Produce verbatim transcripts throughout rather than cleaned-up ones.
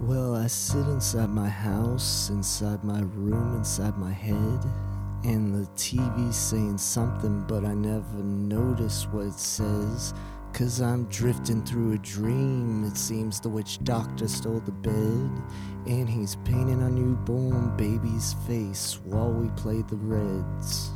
Well, I sit inside my house, inside my room, inside my head, and the T V's saying something, but I never notice what it says, 'cause I'm drifting through a dream. It seems the witch doctor stole the bed, and he's painting our newborn baby's face while we play the Reds.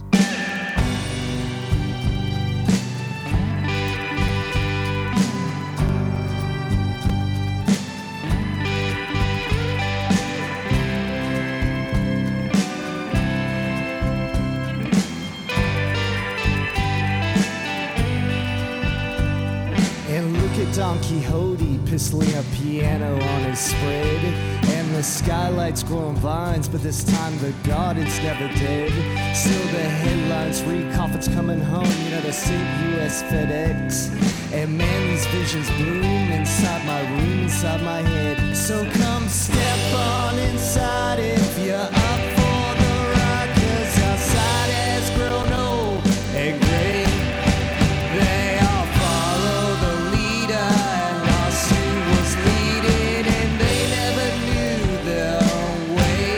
Don Quixote pistoling a piano on his spread, and the skylight's growing vines, but this time the garden's never dead. Still the headlines read, coffins coming home, you know, the Saint U S FedEx. And man, these visions bloom inside my room, inside my head. So come step on inside if you're up for the ride, 'cause outside has grown old and gray. They all follow the leader, and lost who was leading, and they never knew their own way.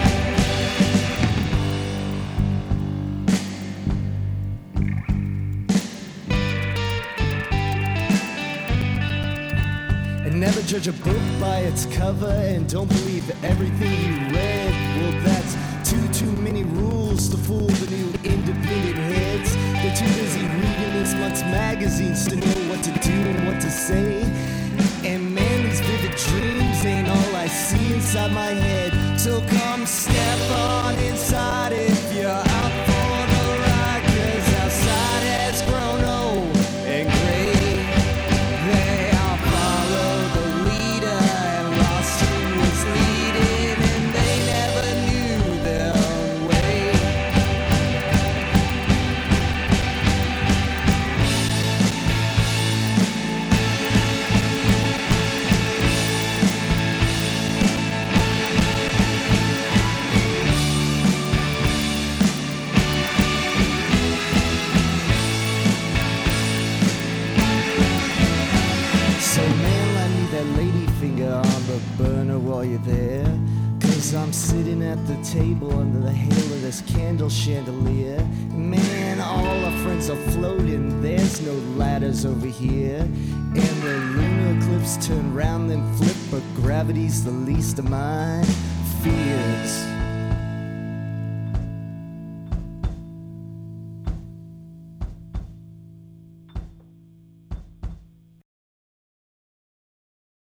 And never judge a book by its cover, and don't believe everything you read. Well, that's too, too many rules to fool the new independent heads. They're too busy reading this month's magazines to know what to do and what to say. And man, these vivid dreams ain't all I see inside my head. So come step on inside if you're up for the ride, 'cause outside has grown old and gray. They all follow the leader, and lost who was leading, and they never knew their own way. So man, I need that lady finger on the burner while you're there, 'cause I'm sitting at the table under the halo of this candle chandelier. Man, all our friends are floating, there's no ladders over here. And the lunar eclipse turn round then flip, but gravity's the least of my fears.